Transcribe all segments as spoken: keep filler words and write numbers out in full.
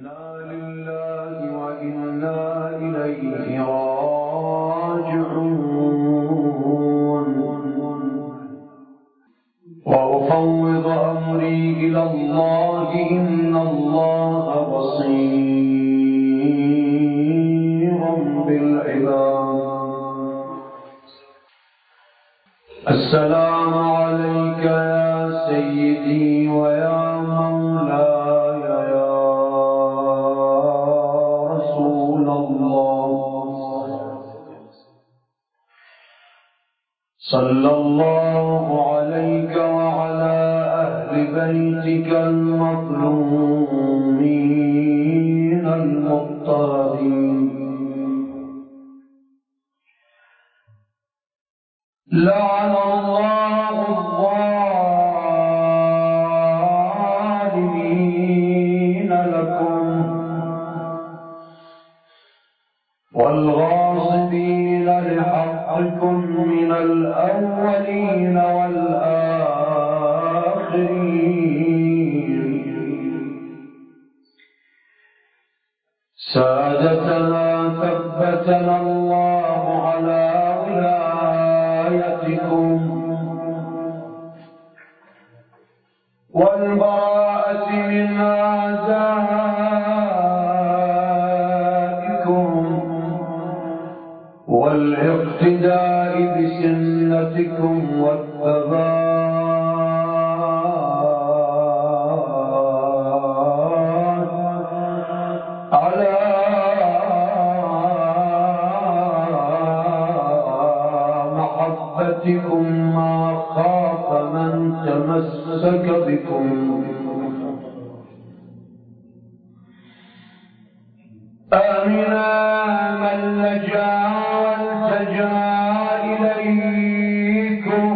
السلام عليك يا سيدي ويا مولاي يا رسول الله، صلى الله عليك وعلى أهل بيتك المظلومين المضطهدين. لعن الله الظالمين لكم والغاصبين لحقكم من الأولين والآخرين. سادتنا ثبتنا الله على ولايتكم والبراءة من أعدائكم والاقتداء بسنتكم والثبات على محبتكم ما خاف من تمسك بكم. آمنا من لجأ والتجأ إليكم،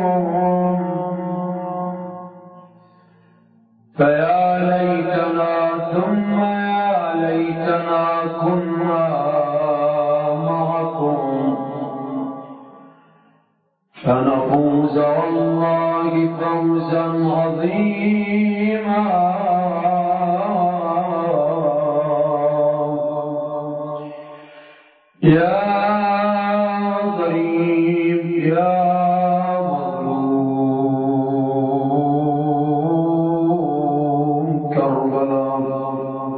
فيا ليتنا ثم يا ليتنا كنا معكم فنفوز والله فوزا عظيما. يا غريب يا مظلوم كربلاء،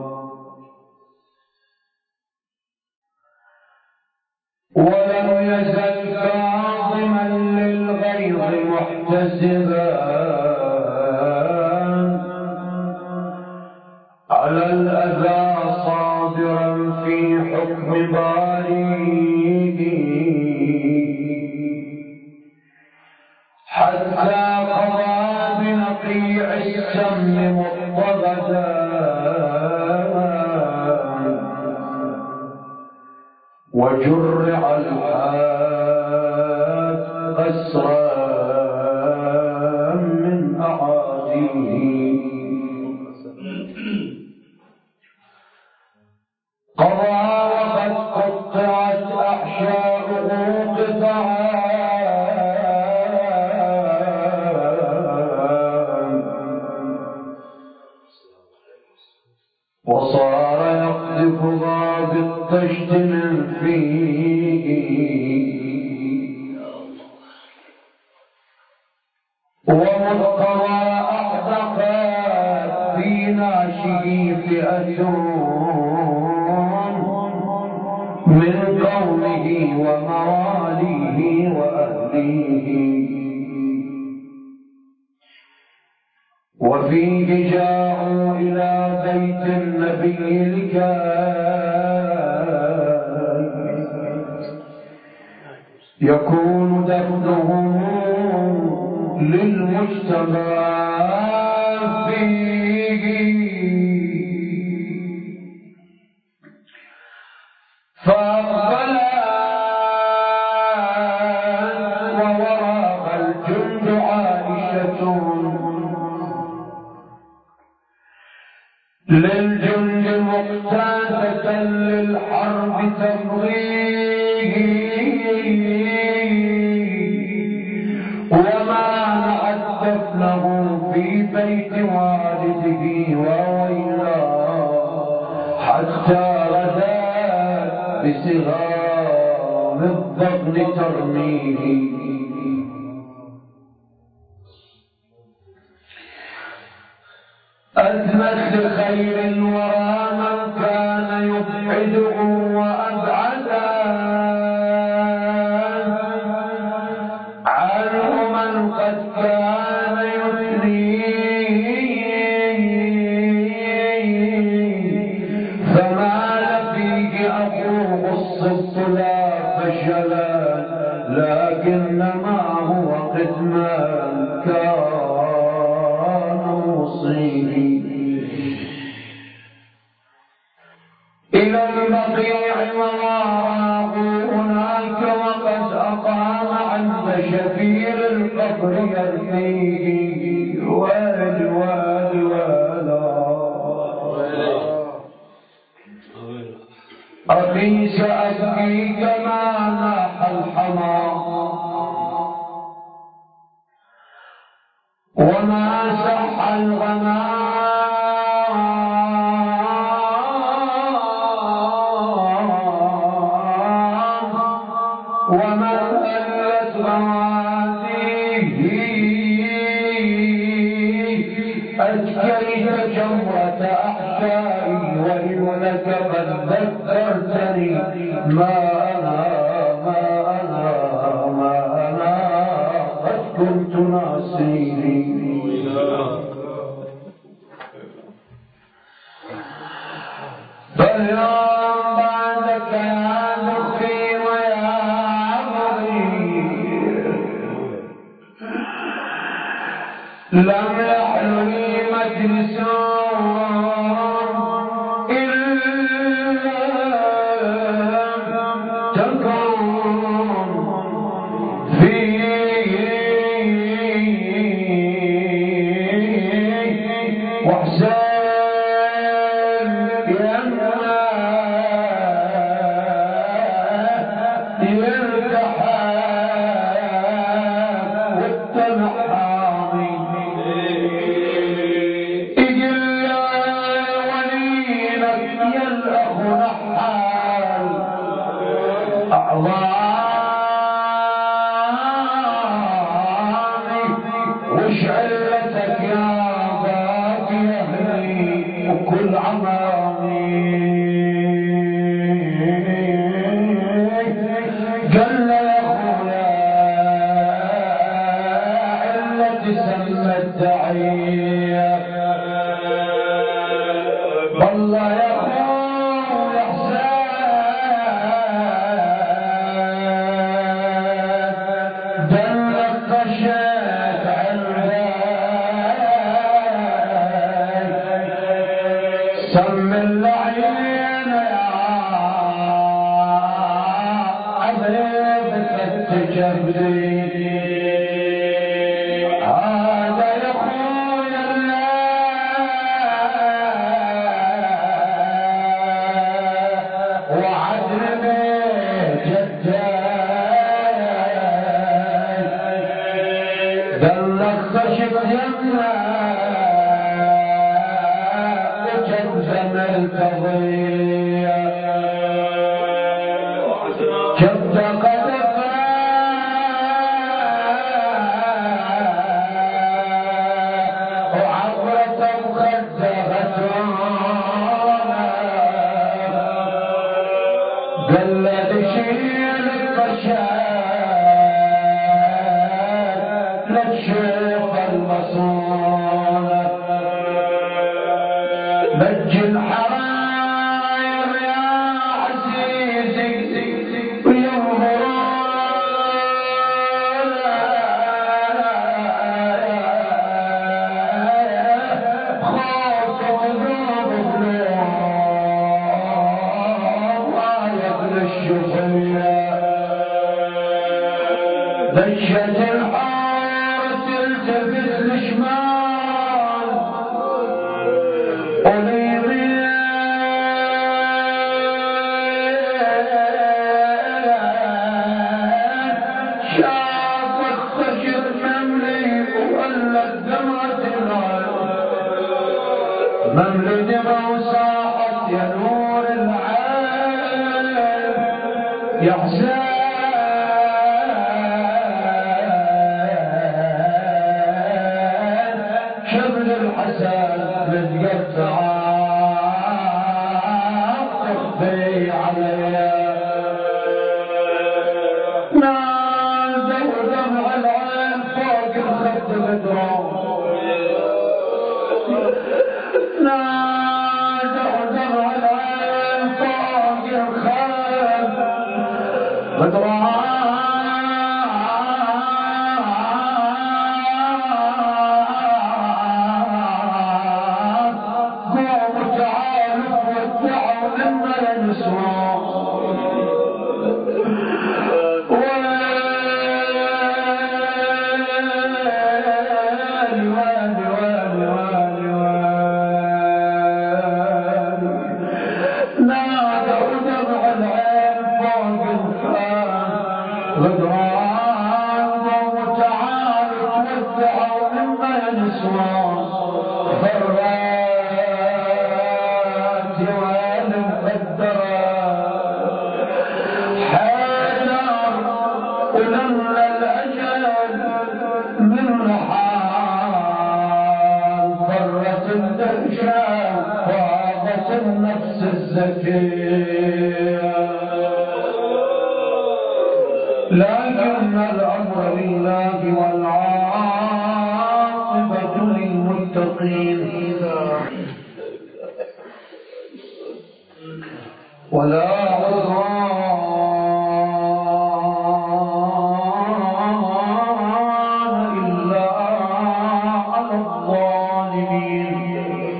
ولم يزل كاظما للغيظ محتسبا على الأذى صابرا في حكم باريه، حتى قضى بنقيع السم مضطردا وجرع الحاد قسرا من أعاديه. قضى وقد قطعت أحشاؤه قطعا وصار يقذفها بالطشت من فيه، ومضطرى أحدقت في نعشه فئة من قومه ومواليه وأهليه، وفيه جاءوا إلى بيت النبي لكي يكون دفنهم للمجتمع فيه. فأقبلت ووراء الجند عائشة للجند مقتادة للحرب تبغيه، وما نعت دفنه في بيت والده وويلا حتى غدا بصغام الضغن ترميه. أدنت لخير الورى من كان يبعده وأبعدا عنه من قد كان يثنيه، فمال فيه أخوه الصبط لا فشلا، لكنما هو قسمان كان مصيبه. إلى البقيع وراءه هناك وقد أقام عند شفير القبر يرثيه. ويل ويل ويلا أخي سأبكي كما ناح الحمام، وما سح الغمام، وما هلت غوازيه. أجكيت جمرة أحشائي وإنك قد ذكرتني ما أنا ما أنا ما أنا قد كنت ناسيه. فاليوم بعدك يا مخي ويا مغير، لم يحل لي مجلس إلا تكون فيه وحسين كل عمامي. قال يا خويا علة سمى الدعية، والله يا خويا حسين دلك طشيت عندك سم العين يا عذيب فتجبري. هذا يا خويا الله وعدل بجداي، دلك خشب يمنا القضية كبت قدفا وعبرة مخدغة قلت شيل القشاد لتشوف المصونة بج الحراير يا عزيزي وينظرون خوف وذوب بلوم ويقل الشفية دشت الحار تلتفت لشمال مملي دمع وصاحت ينور يا حسين شبل الحسن متقطع تخفي عليا نادوا دمع العين فوق الخد بدرهم نادوا دمع العين فوق الخد بدرهم لكن الأمر لله والعاقبة للمتقين ولا عدوان إلا على الظالمين.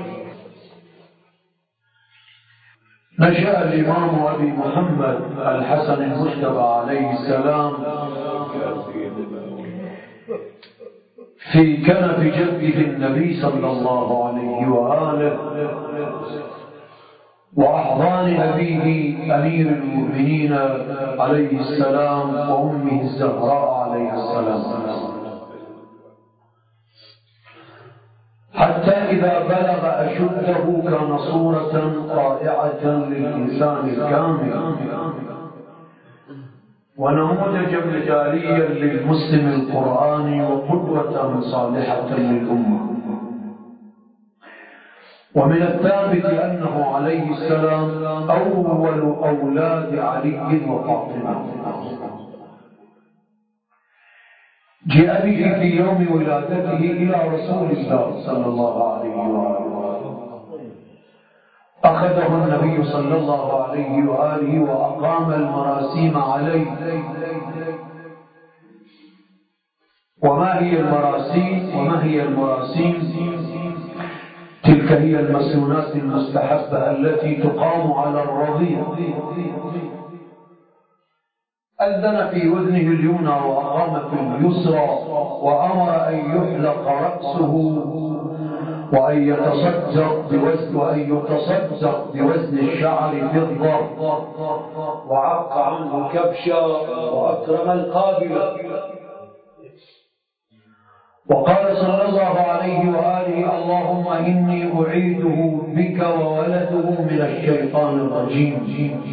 نشأ الإمام أبي محمد الحسن المجتبى عليه السلام في كنف جده النبي صلى الله عليه وآله وأحضان أبيه أمير المؤمنين عليه السلام وأمه الزهراء عليه السلام، حتى إذا بلغ أشده كان صورة رائعة للإنسان الكامل ونموذجا مثاليا للمسلم القرآني وقدوة صالحة للأمة. ومن الثابت أنه عليه السلام أول أولاد علي وفاطمة، جاء به في يوم ولادته إلى رسول الله صلى الله عليه وآله، أخذه النبي صلى الله عليه وآله وأقام المراسيم عليه. وما هي المراسيم؟ وما هي المراسيم؟ تلك هي المسنونات المستحبة التي تقام على الرضيع. أذن في أذنه اليمنى وأقام في اليسرى وأمر أن يحلق رأسه وأن يتصدق بوزن وأن يتصدق بوزن الشعر فضة وعق عنه كبشا وأكرم القابلة. وقال صلى الله عليه وآله: اللهم إني أعيده بك وولده من الشيطان الرجيم.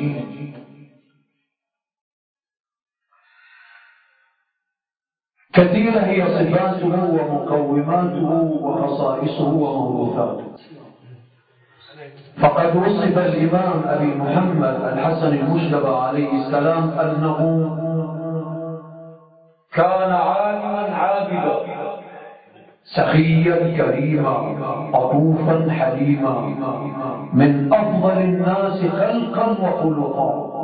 كثيرة هي صفاته ومقوماته وخصائصه وموروثاته. فقد وصف الإمام أبي محمد الحسن المجتبى عليه السلام أنه كان عالما عابدا سخيا كريما عطوفا حليما من أفضل الناس خلقا وخلقا.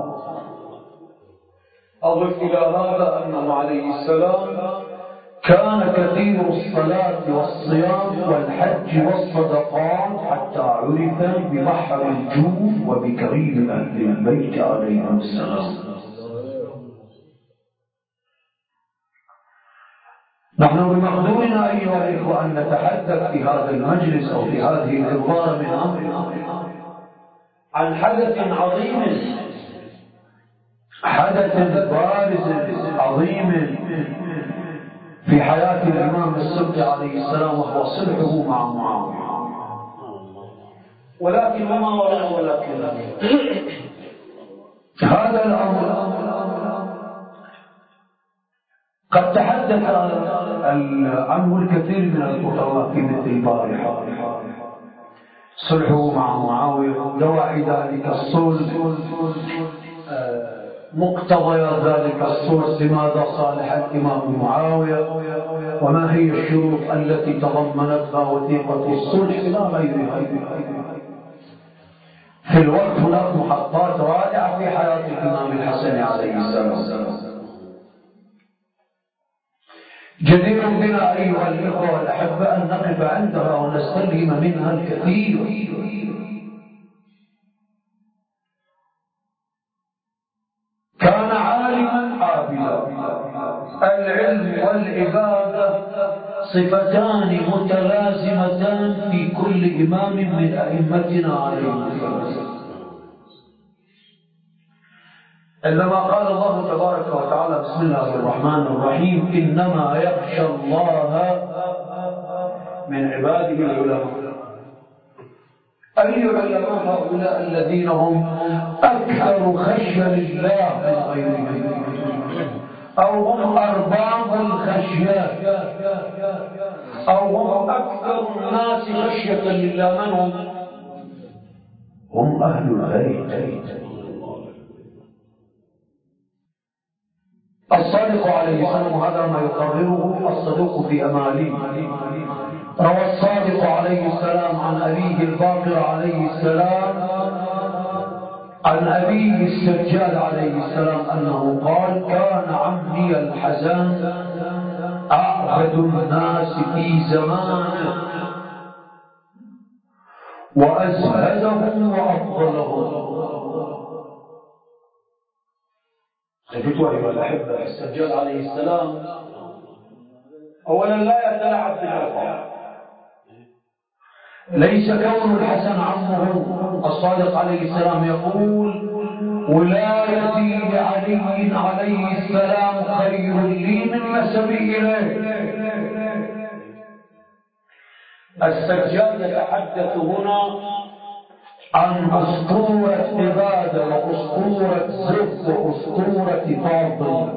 أضف إلى هذا أنه عليه السلام كان كثير الصلاة والصيام والحج والصدقات حتى عرف ببحر الجوف وبكريم أهل البيت عليهم السلام. نحن بمقدورنا أيها الإخوة أن نتحدث في هذا المجلس أو في هذه الإضافة من أمر عن حدث عظيم، حدث بارز عظيم في حياة الإمام السبكي عليه السلام، وهو صلحه مع معاوية. ولكن وما وراء ولكن هذا الأمر قد تحدث عنه الكثير من الخطباء في مثل البارحة، صلحه مع معاوية، دواعي ذلك الصلح، مقتضيات ذلك الصلح، لماذا صالح الإمام معاوية، وما هي الشروط التي تضمنتها وثيقة الصلح إلى غيرها. في الوقت هناك محطات رائعة في حياة الإمام الحسن عليه السلام، جدير بنا أيها الإخوة الأحبة أن نقف عندها ونستلهم منها الكثير. كان عالما عابدا، العلم والعبادة صفتان متلازمتان في كل إمام من أئمتنا عليه السلام. عندما قال الله تبارك وتعالى بسم الله الرحمن الرحيم إنما يخشى الله من عباده العلماء، أي العلماء هؤلاء الذين هم أكثر خشية لله من غيرهم، أو هم أرباب الخشية، أو هم أكثر الناس خشية لله. من هم؟ هم أهل البيت. الصادق عليه السلام، هذا ما يقرره الصدوق في أماله، روى الصادق عليه السلام عن أبيه الباقر عليه السلام عن أبيه السجاد عليه السلام أنه قال كان عمي الحسن أعبد الناس في زمانه وأزهدهم وأفضلهم. شفتوا أيها الأحبة، السجاد عليه السلام أولا لا يتلاعب بالألفاظ، ليس كون الحسن عمه. الصادق عليه السلام يقول ولايتي لعلي عليه السلام خير لي من نسبي إليه. السجاد يتحدث هنا عن أسطورة عبادة وأسطورة زهد وأسطورة فاضل.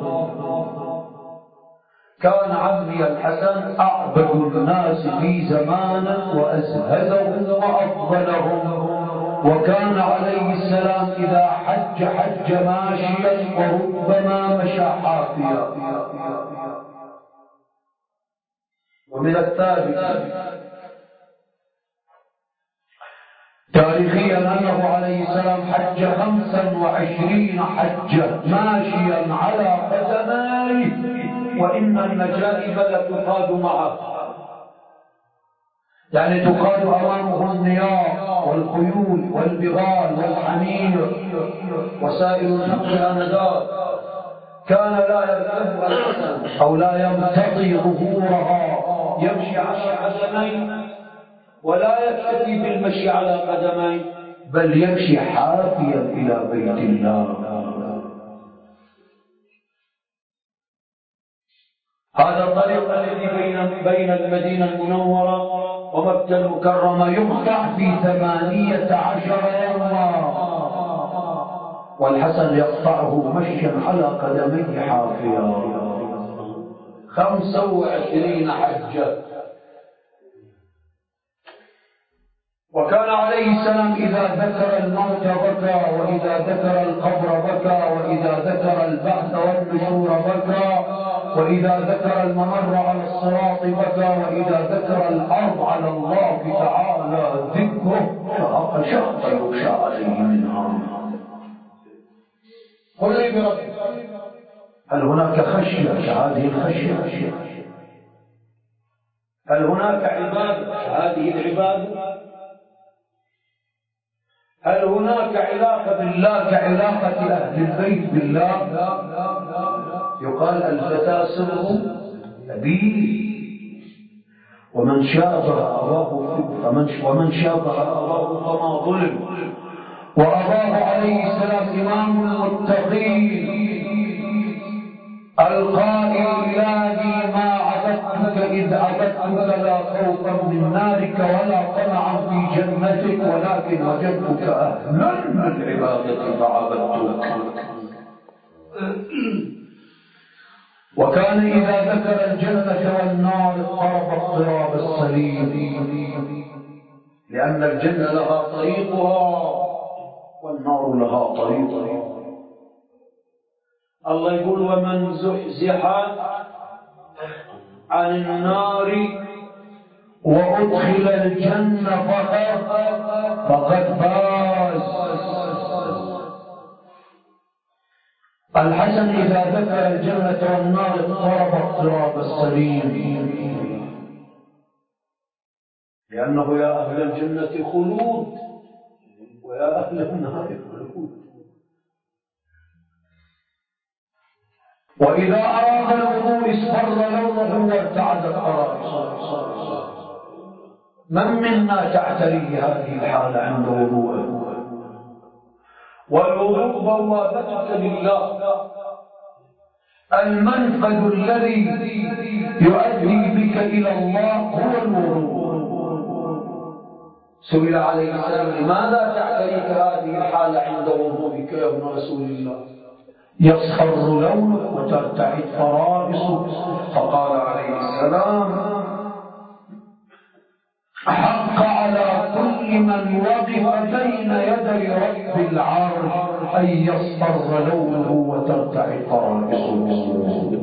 كان عمي الحسن أعبد الناس في زمانه وأزهدهم وأفضلهم، وكان عليه السلام إذا حج حج ماشيا وربما مشى حافيا. ومن الثابت تاريخيا أنه عليه السلام حج خمسا وعشرين حجة ماشيا على قدميه، وإن النجائب لتقاد معه، يعني تقاد أمامه النياق والخيول والبغال والحمير وسائل النقل آنذاك. كان لا يركب الحسن أو لا يمتطي ظهورها، يمشي على قدميه ولا يكتفي بالمشي على قدميه، بل يمشي حافيا إلى بيت الله. هذا الطريق الذي بين بين المدينة المنورة ومكة المكرمة يقطع في ثمانية عشر يوما، والحسن يقطعه مشيا على قدميه حافيا. خمسة وعشرين حجة. وكان عليه السلام إذا ذكر الموت بكى، وإذا ذكر القبر بكى، وإذا ذكر البعث والنشور بكى، وإذا ذكر الممر على الصراط بكى، وإذا ذكر الأرض على الله تعالى ذكره شق شق يخشى عليه منها. قل لي بربك، هل هناك خشية كهذه الخشية؟ هل هناك عبادة كهذه العبادة؟ هل هناك علاقة بالله كعلاقة أهل البيت بالله؟ يقال الفتى سر أبيه، ومن شابه أباه ومن شابه أباه فما ظلم. وأباه عليه السلام إمام المتقين القائل إلهي ما عبدتك إذ عبدتك لا خوفا من نارك ولا طمعا في جنتك، ولكن وجدتك أهلا للعبادة فعبدتك. وكان إذا ذكر الجنة والنار اضطرب اضطراب السليم، لأن الجنة لها طريقها والنار لها طريقها. الله يقول ومن زحزح عن النار وأدخل الجنة فقد فقد فاز. الحسن إذا ذكر الجنة والنار اضطرب اضطراب السليم، لأنه يا أهل الجنة خلود ويا أهل النار خلود. وإذا أراد الوضوء اصفر لونه وارتعدت قرائصه. من منا تعتريه هذه الحالة عند وضوءه؟ والوضوء بوابتك لله، المنفذ الذي يؤدي بك إلى الله هو الوضوء. سئل عليه السلام لماذا تعتريك هذه الحالة عند وضوئك يا ابن رسول الله؟ يصفر لونك وترتعد فرائصك. فقال عليه السلام حق على كل من وقف بين يدي رب العرش أن يصفر لونه وترتعد فرائصه.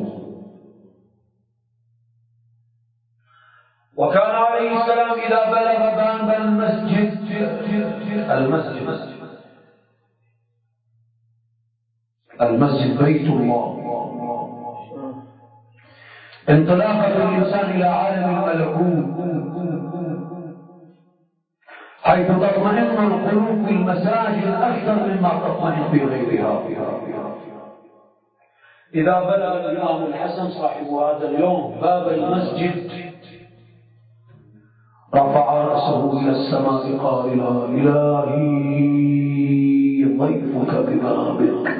وكان عليه السلام إذا بلغ باب المسجد المسجد المسجد بيت الله، انطلاقة الإنسان إلى عالم الملكوت حيث تطمئن القلوب في المساجد أكثر مما تطمئن في غيرها. إذا بلغ الإمام الحسن صاحب هذا اليوم باب المسجد رفع رأسه إلى السماء قائلا إلهي ضيفك ببابك،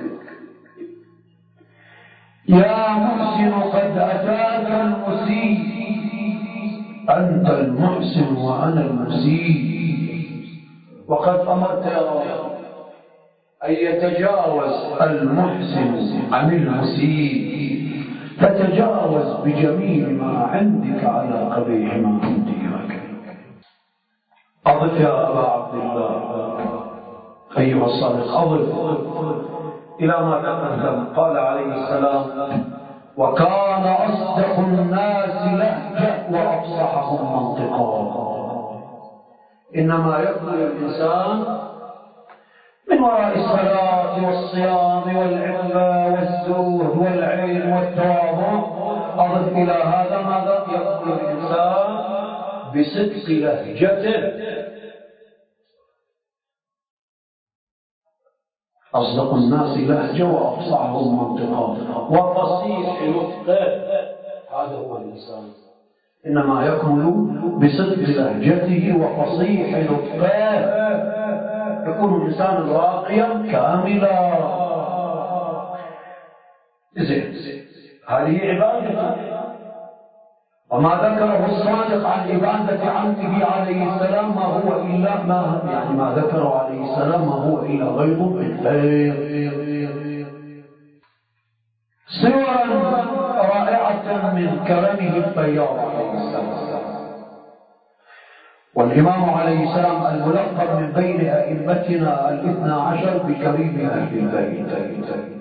يا محسن قد أتاك المسيء، أنت المحسن وأنا المسيء، وقد أمرت يا رب أن يتجاوز المحسن عن المسيء، فتجاوز بجميع ما عندك على قبيح ما عندي لك. أضف يا أبا عبد الله أيها الصادق، أضف إلى ما تقدم. قال عليه السلام وكان أصدق الناس لهجة وأفصحهم منطقا. إنما يكمل الإنسان من وراء الصلاة والصيام والعفة والزهد والعلم والتواضع. أضف إلى هذا ماذا؟ يكمل الإنسان بصدق لهجته. أصدق الناس لهجة وأفصحهم منطقا وفصيح نطقه. هذا هو الإنسان، إنما يكمل بصدق لهجته وفصيح نطقه. يكون الإنسان راقيا كاملا. زين، هذه عبادته. وما ذكره الصادق عن عبادة عمه عليه السلام ما هو إلا ما يعني ما ذكره عليه السلام ما هو إلا غيظ بالخير. صورا رائعة من كرمه الطيار عليه السلام. والإمام عليه السلام الملقب من بين أئمتنا الاثنى عشر بكريم أهل البيت،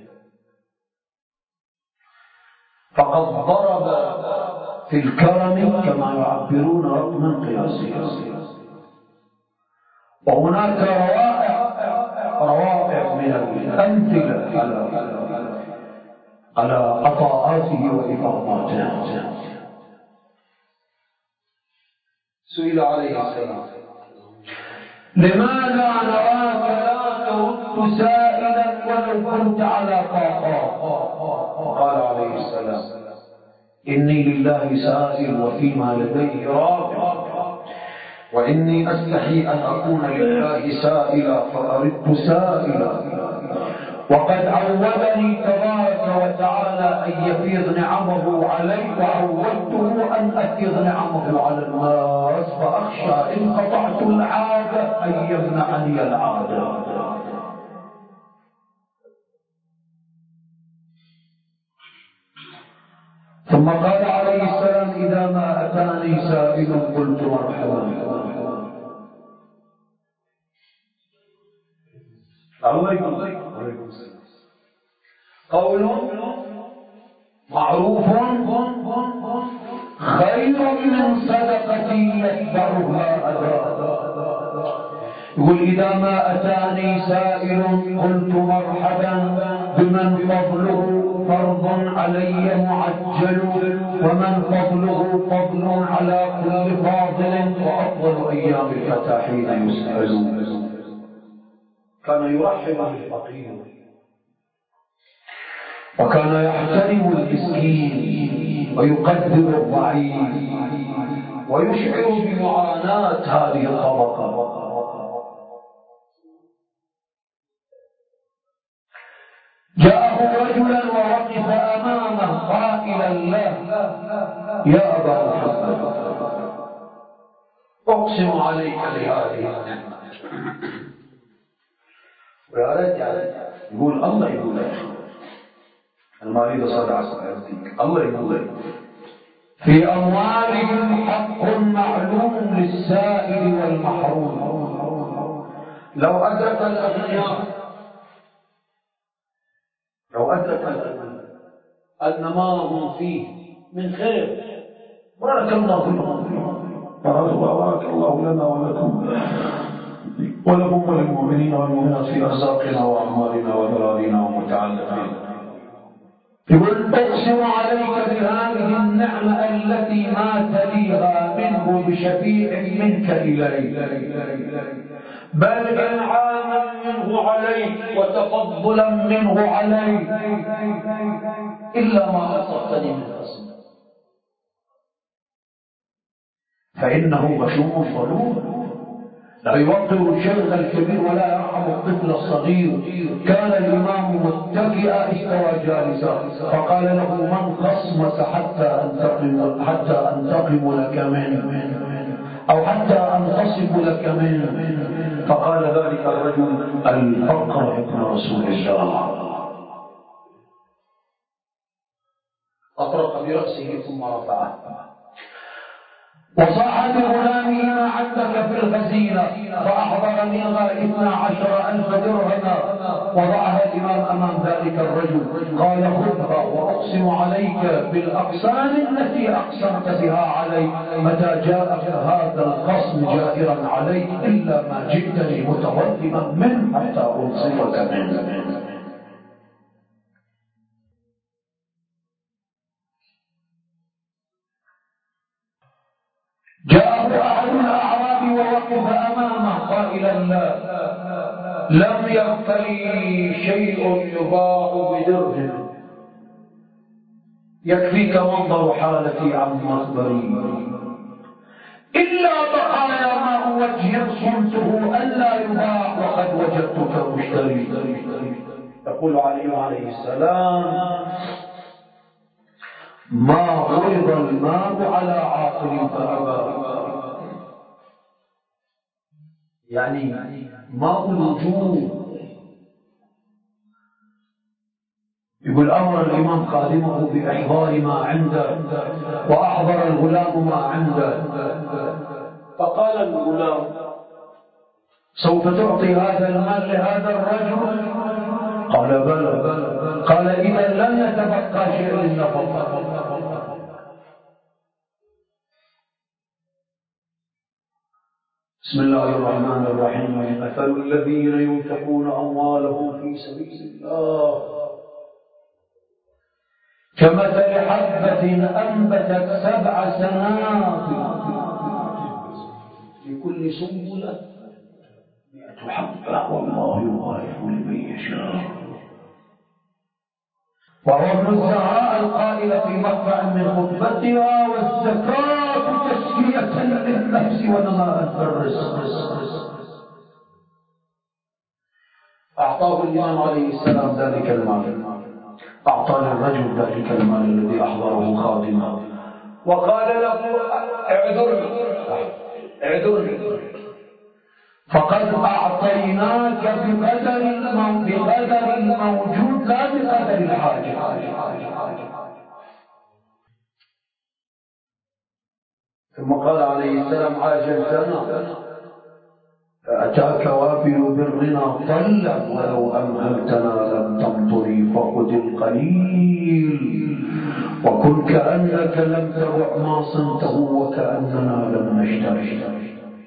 فقد ضرب في الكرم كما يعبرون رقما قياسيا. وهناك روائع روائع من الأمثلة على على عطاءاته وإفاضاته. سئل عليه السلام لماذا نراك لا ترد سائلا ولو كنت على طاقات؟ قال عليه السلام إني لله سائل وفيما لديه راغب، وإني أستحي أن أكون لله سائلا فأرد سائلا، وقد عودني تبارك وتعالى أن يفيض نعمه علي وعودته أن أفيض نعمه على الناس، فأخشى إن قطعت العادة أن يمنعني العادة. ثم قال عليه السلام: إذا ما أتاني سائل قلت مرحبا. الله يقول قول معروف خير من صدقة يتبعها أذى. يقول: إذا ما أتاني سائل قلت مرحبا بمن فضله فرض علي معجل، ومن فضله فضل على كل فاضل، وأفضل أيام الفتى حين يسأل. كان يرحب بالفقير، وكان يحترم المسكين ويقدر الضعيف ويشعر بمعاناة هذه الطبقة. جاءه رجلا ووقف أمامه قائلا له: يا أبا محمد، أقسم عليك بهذه النعمة. ويا ريت يعني يقول الله يقول لك المريض صدعك ويرضيك. الله يقول: في أموالهم حق معلوم للسائل والمحروم. لو أدرك الأغنياء لو أدرك الأغنياء أن ما هم فيه من خير، بارك الله لهم، بارك الله لنا ولكم ولكم وللمؤمنين والمؤمنات في أرزاقنا وأعمالنا وذرارنا ومتعلقنا. يقول: أقسم عليك بهذه النعمة التي ما تليها منه بشفيع منك إلي، بل إنعاما منه عليك وتفضلا منه عليك، إلا ما أصبتني من قسم، فإنه غشوم ظلوم لا يوقر الشيخ الكبير ولا يرحم الطفل الصغير. كان الإمام متكئا استوى جالسا، فقال له: من خصمك حتى أنتقم حتى أنتقم لك منه، أو حتى أنتصف لك منه؟ فقال ذلك الرجل: الفقر ابن رسول الله. أطرق برأسه ثم رفعه وصاح بغلامه: ما عندك في الخزينة؟ فأحضر منها اثنا عشر ألف درهما، وضعها الإمام أمام ذلك الرجل. قال: خذها، وأقسم عليك بالأقسام التي أقسمت بها علي متى جاءك هذا القسم جائرا عليك، إلا ما جئتني متظلما منه حتى أنصفك منه. جاءه أحد الأعراب ووقف أمامه قائلا: لا، لم يبقلي شيء يباع بدرهم، يكفيك منظر حالتي عن مخبري، إلا بقايا ما وجه صمته ألا يباع وقد وجدتك مشتري. يقول عليه السلام: ما عرض المال على عاقل فأبى، يعني ماء الوجوه. يقول: أمر الإمام خادمه بإحضار ما عنده، وأحضر الغلام ما عنده، فقال الغلام: سوف تعطي هذا المال لهذا الرجل؟ قال: بلى. قال: إذا لن يتبقى شيء للنفقة. بسم الله الرحمن الرحيم. مثل الذين ينفقون أموالهم في سبيل الله كمثل حبة أنبتت سبع سنابل في كل سنبلة مئة حبة، والله يضاعف لمن يشاء. وهو ابن الزهراء القائل في مقطع من خطبتها: والزكاة تزكية للنفس ونماء الرزق. أعطاه الإمام عليه السلام ذلك المال، أعطى للرجل ذلك المال الذي أحضره خادمه، وقال له: اعذرني اعذرني فقد أعطيناك بقدر بقدر الموجود لا بقدر الحاجة. ثم قال عليه السلام عاجلتنا فأتاك وافل برنا طلا ولو أمهلتنا لم تمطري فخذ القليل وكن كأنك لم تبع ما صنته وكأننا لم نشتري.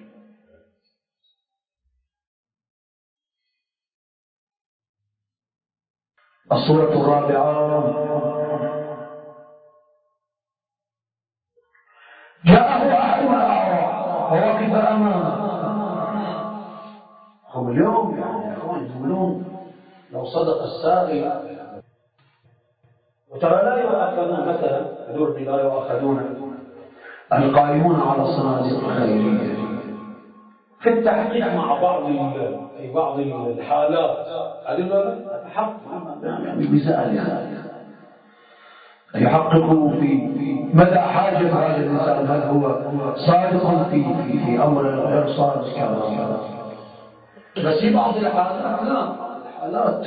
الصورة الرابعة جاءه أحد الأعراب ووقف أمامه. هم اليوم يعني أخوان يقولون لو صدق السائل، وترى لا يؤاخذون مثلا يدور لا يؤاخذون القائمون على الصناديق الخيرية في التحقيق مع بعض في بعض الحالات هذه تحقق بزائد يحققوا في مدى حاجة هذا الإنسان، هل هو صادق في في في أمر غير صادق كذا. بس في بعض الحالات لا، الحالات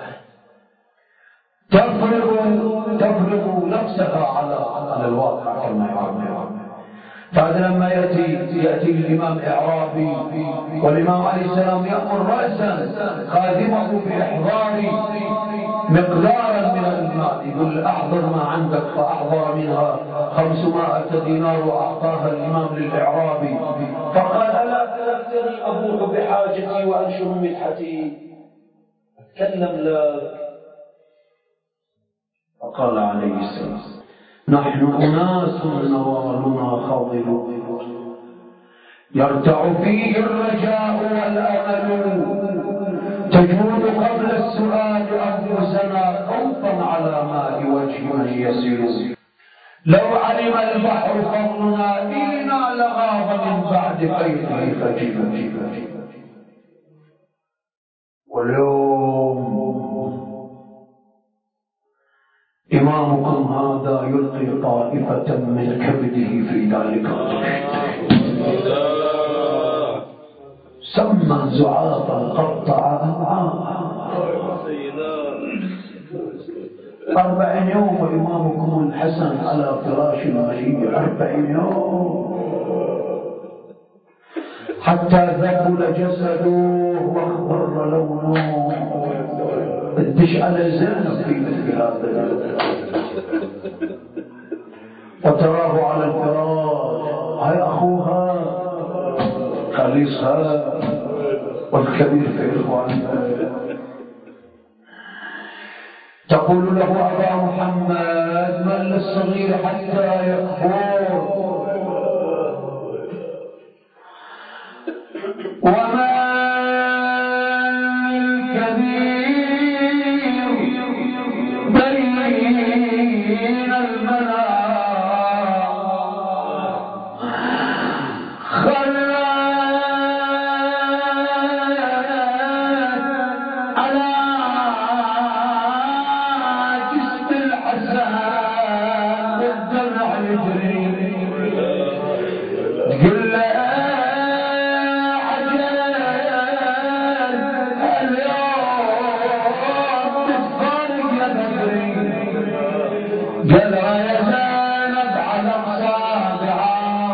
تفرغ تفرغ نفسها على على الواقع كما يقول. فهذا لما يأتي يأتي الإمام إعرابي والإمام عليه السلام يأمر رأسا خادمه بإحضار مقدارا من المال، يقول أحضر ما عندك، فأحضر منها خمسمائة دينار وأعطاها الإمام للإعرابي، فقال ألا تركتني أبوح بحاجتي وأنشر مدحتي أتكلم لك. فقال عليه السلام نحن أناس نوالنا خاضل يرتع فيه الرجاء والأمل، تجود قبل السؤال أنفسنا خوفا على ماء وجه من يسير، لو علم البحر فضلنا إنا لغاض من بعد فيضه فجل. واليوم إمامكم هذا يلقي طائفة من كبده في ذلك الطشت، سما زعافا قطع أمعاء. أربعين يوم وإمامكم الحسن على فراش المريء، أربعين يوم حتى ذبل جسده واخضر لونه. الدش على زينب في مثل هذا وتراه على الفراش، هاي أخوها خليصها والكبير في إخوانها. تقول له أبا محمد من للصغير حتى يكبر وما الكبير بين الملا خلى على جسم الحسن والدمع يجري، تقول له قال يا زينب على أصابعها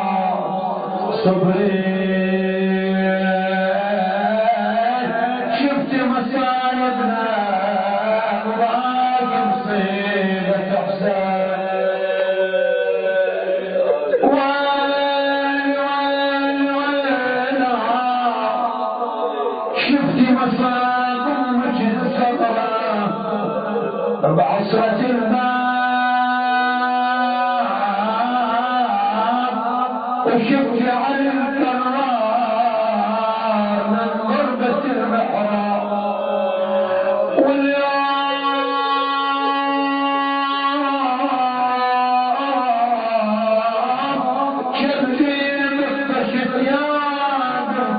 صبرين، شفت مصايبنا وراقي مصيبة حسين، وين وين وين شفت مصايب أمك الصبرة بعصرة الماء وشفت على الكرار من غربة المحراب، واليوم شفتين مفتشت يا بنت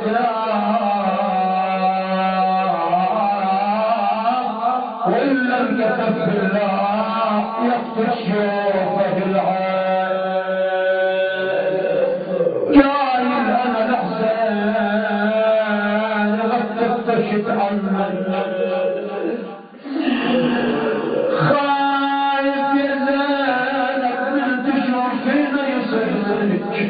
الأطياب، وإلا انكتب بالله يخفي الشوفة في العين. قايل أنا الحسين غفتشت عنك، خايف يا زينب من تشوف فينا يصيرك،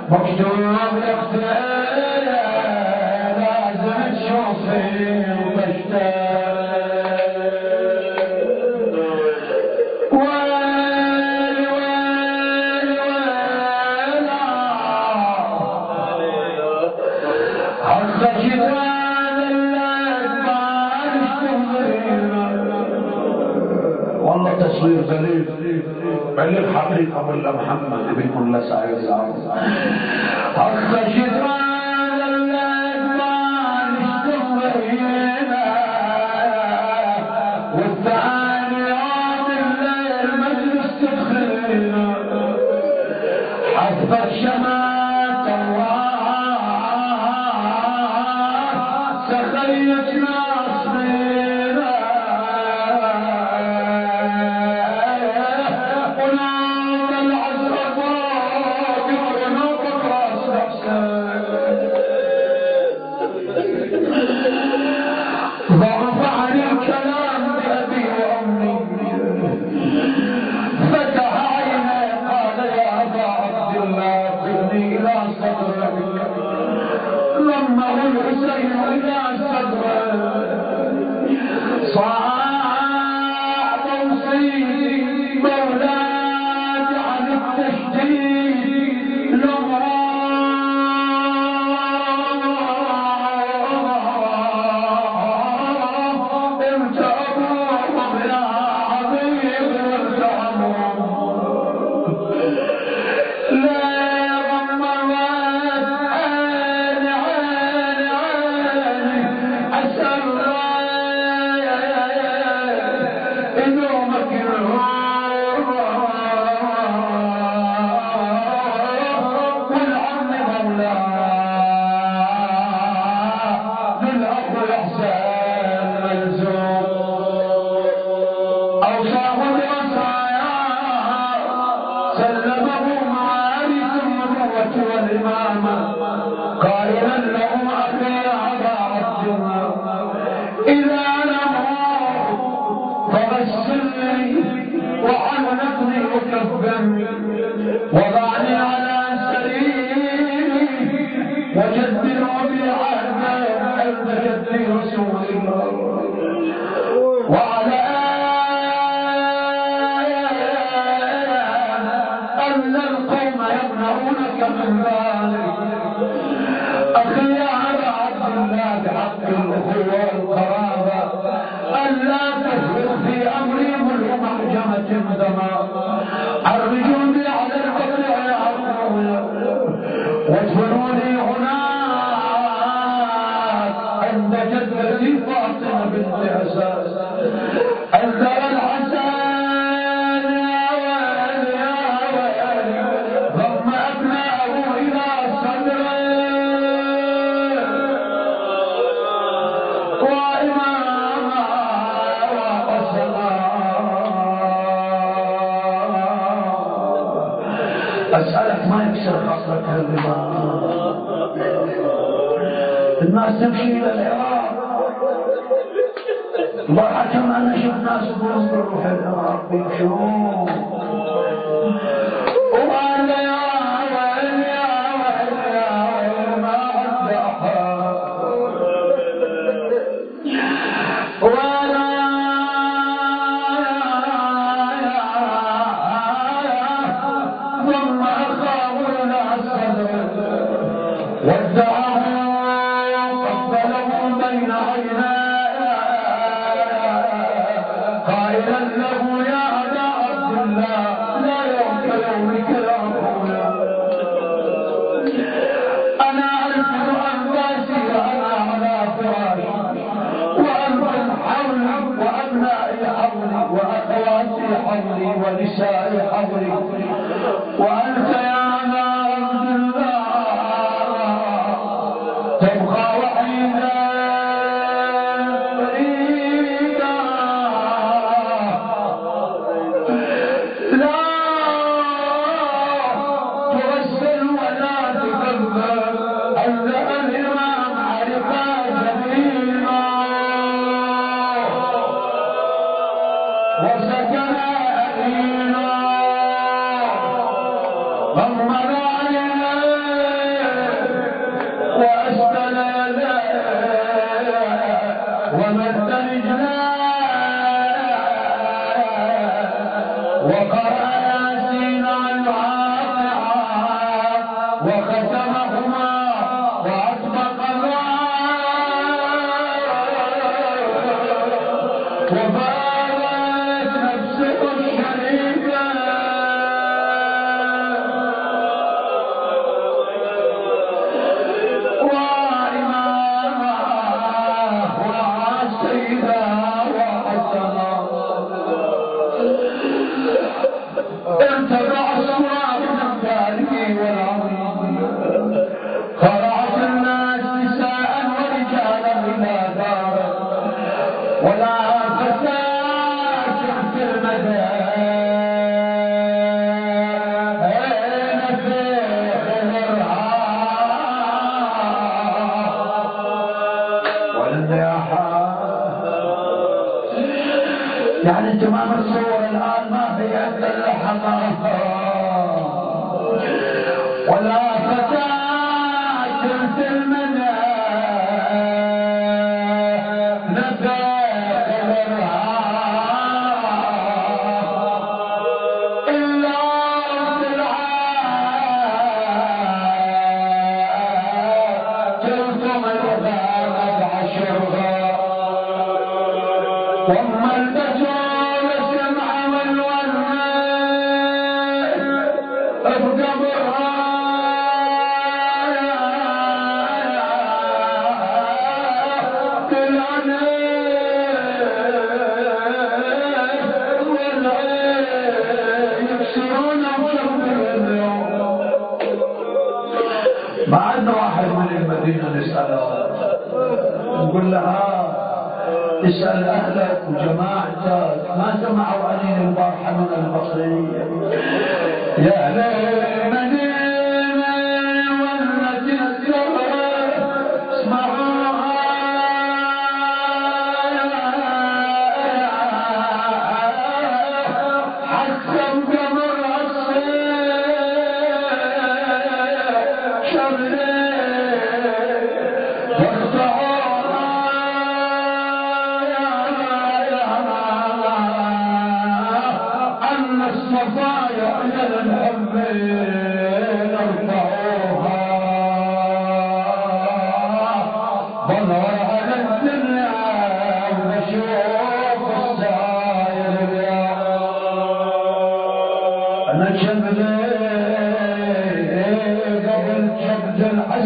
مكتوب اختار لازم تشوفي وتشتاق ويلي ويلي ويلا حتى جدوان الأجمال اشتغلنا والله تصوير دليل بل الحقيقة ولا محمد بن ملا سعيد العرض حتى جدوان الأجمال اشتغلنا والثاني يوم الليل مجلس تدخلنا حسب الشمات الله سخيتنا صبينا ونوم العصر فوق ونوم الراس نفسه ضعف عن الكلام بأبي وأمي فتح عيني قال يا أبا عبد الله خذني إلى صدرك ضمه الحسين إلى صدره صاع توصي مولاتي عن التشديد لمراه انت ابوهم يا حبيبي وانت عمهم لا غم الواد عيني عيني عيني اسال يومك والعم مولاه للأخ الإحسان ملزوم أوصاه الوصايا سلمه معارف النبوة والإمامة قائلا له أخي أبا عبد الله إذا نموت فغسلني وعنقني وكفني وضعني على سريري وجدلوا بي عهدا عند جدي رسول الله وعلى أن القوم يمنعونك من ذلك أخي يا أبا عبد الله بحق الأخوة والقرابة ألا تفرق في أمري ملء محجمة دماء عرجوني على البقيع يا أخويا وادفنوني هناك عند جدتي فاطمة بنت أساس أنذر الحسن يا ويلي يا ويلي ضم أبناءه إلى صدره وإماما وقسما أسألك ما يكسر خاطرك هالرماء الناس تمشي إلى العراق الله حكم أنا شوف ناس يقولون بنروح العراق بيمشون وأنا يا ويل يا ويل يا ويل ما عندي أحد وأنا ضم أخاه إلى صدره ودعه قبله بين عينيه قائلا له يا أبا عبد الله لا يوم كيومك يا أخويا أنا ألفظ أنفاسي وأنا على فراشي وأنتم حولي وأبنائي حولي وأخواتي حولي ونسائي حولي وأنت يا أبا عبد الله تبقى وحيدا فريدا لا تغسل ولا تكبر عند الإمام عرفا جميلا وسكن أهيلا ضمن عينيه وقرأ ياسين الواقعة وختمهما وأطبق وفاضت نفسه الشريفة وإماما وسيدا وحسنا ارتفع السماء من الداره والعظيم فرعت الناس نساء ورجالا إلى داره ولا فساد في المدائن في غرها والنياحات. يعني تمام الصور الآن ما هي إلا الحقائق ولا فساد في المدائن في ثم البسول السمع والورماء افقبها بالعناء والعين يكسرون وشرب اليوم. بعدنا واحد من المدينة نسأله نقول لها اسأل أهلك وجماعتك ما سمعوا أنين البارحة من البصرية يا أهل المدينة والتي السهرة اسمعوها حسب قمر الصيف شبلين فاقطعوها أن الصفايا إلى المحبين ارفعوها ظهر على الدنيا ونشوف الساير أنا شبلي قبل شبد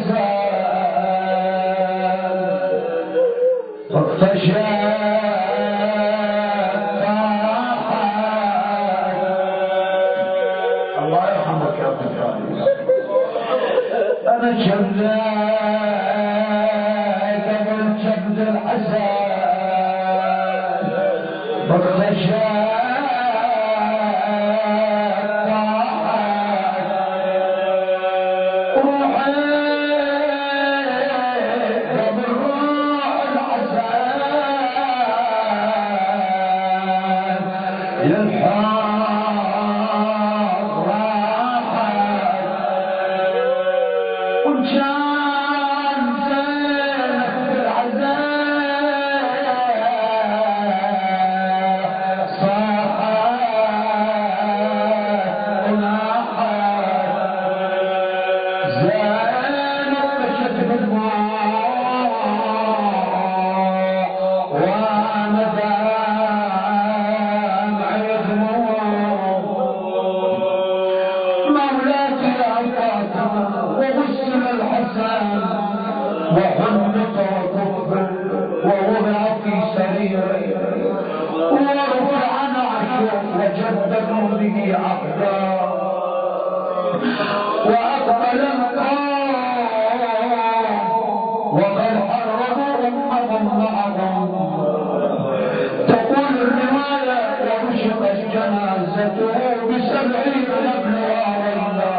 الحسن فاختشى أنا شبلاي قبل شبد الحسن بختشى روحي قبل روح الحسن للحار راحت وكان زينك بالعزاء صاحت وناحت زينك بشت بالدموع وانا دامع دموع مولاتي يا فاطمة وغسل الحسن وحنط وكفر ووضع في سريره ورفع نعشه وجددوا به عهدا وأقبل القوم وقد حرروا أمهم معهم. تقول الرواية ورشقت جنازته بسبعين نبلها ويلا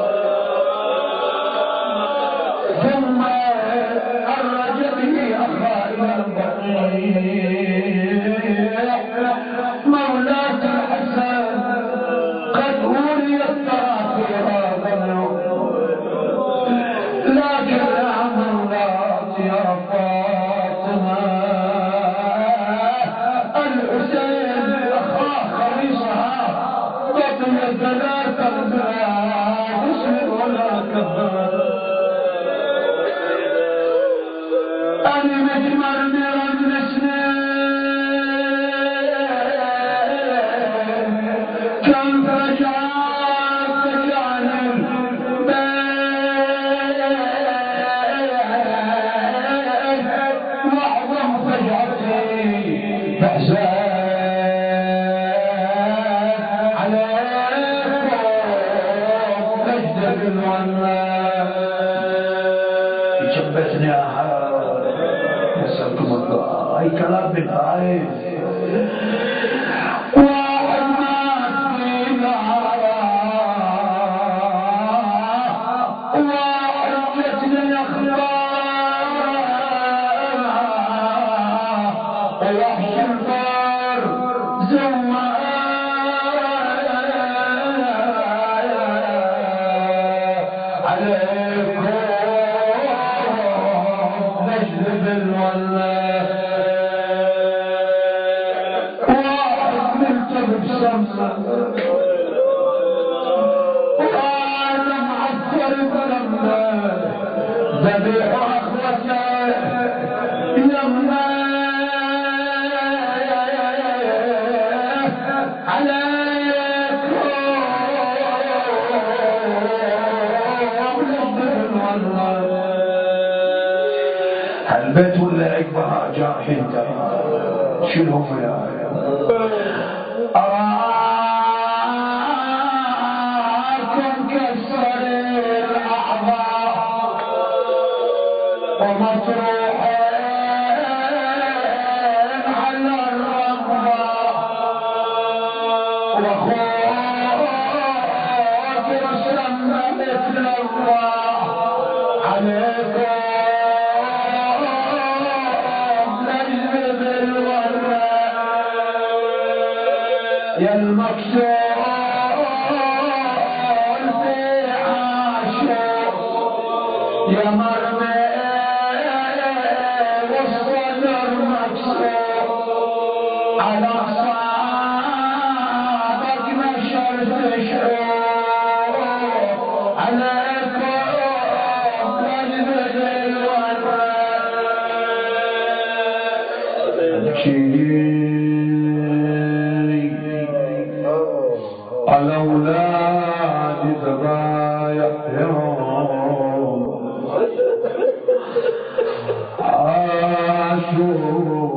ثم أرج به أخا إلى البقيع مولاة الحسن قد وليت ترى في هذا اليوم لكن يا مولاة يا فاطمة فلا تغفر مسلم ولا كذاب أنا مجمر نرم نسنين كم فجعت كان البيت وأعظم فجعتي بحزان عليكم نجد بالولاء يشبتني يا نسألكم الله أي كلام بالفائز واحد مات في نهارا واحد جتني الأخبار ووحش البار زوار عليكم نجد بالولاء واحد ملتف بسمة وانا معصر بلمة ذبيح أخوته يمه عليكم نجد بالولاء هالبيت ولا عقبها جارح انت شيلهم يا أراكم كسر الأعضاء ومطروحين على الرمضة وخوف رسم مثل الله عليكم نجد بالولاء يا المكسور في عاشور يا مرمي والصدر مكسور على صابك نشر تشعور عليكم نجد بالولاء على أولاد ذبايح يوم عاشوا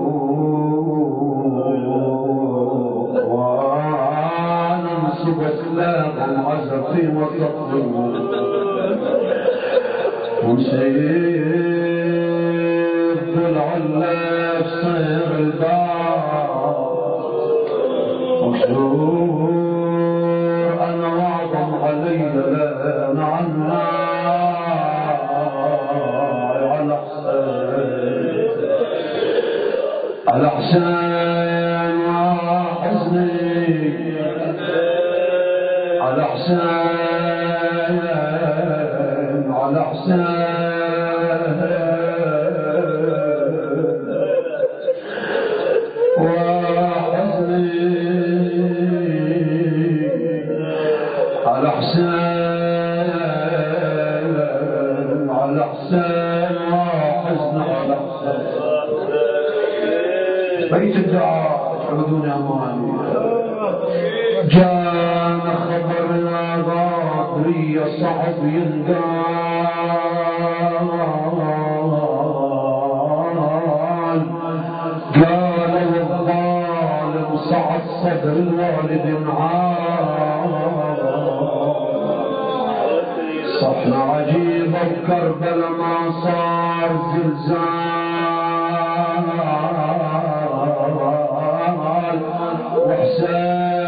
وأنا انصبت لهم عزفي وتطلب ونسير ضلع اللف صير الباب وشور أنا وعظم علي لنا عنا على حسين على حسين وحزني على حسين على حسين وحزني على حسين على حسين وحزن على حسين بيت الدعاء تعبدون أماني جانا خبر الغابري صعب ينقال قال والظالم صعد صدر الوالد انعال صحن عجيبة بكربلاء ما صار زلزال وحسين